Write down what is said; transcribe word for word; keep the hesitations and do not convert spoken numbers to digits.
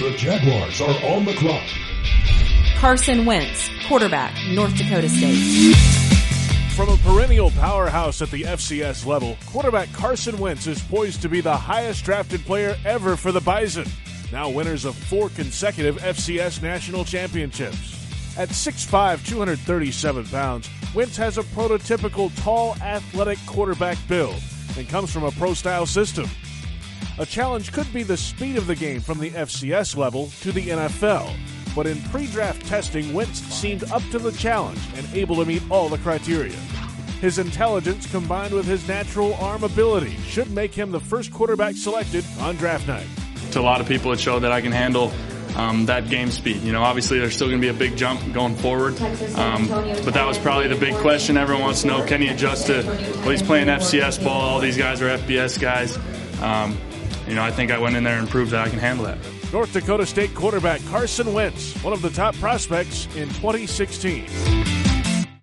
The Jaguars are on the clock. Carson Wentz, quarterback, North Dakota State. From a perennial powerhouse at the F C S level, quarterback Carson Wentz is poised to be the highest drafted player ever for the Bison, now winners of four consecutive F C S national championships. At six foot five, two hundred thirty-seven pounds, Wentz has a prototypical tall, athletic quarterback build and comes from a pro-style system. A challenge could be the speed of the game from the F C S level to the N F L, but in pre-draft testing, Wentz seemed up to the challenge and able to meet all the criteria. His intelligence combined with his natural arm ability should make him the first quarterback selected on draft night. To a lot of people, it showed that I can handle um, that game speed. You know, obviously there's still going to be a big jump going forward, um, but that was probably the big question. Everyone wants to know, can he adjust to, well, he's playing F C S ball, all these guys are F B S guys. Um, you know, I think I went in there and proved that I can handle that. North Dakota State quarterback Carson Wentz, one of the top prospects in twenty sixteen.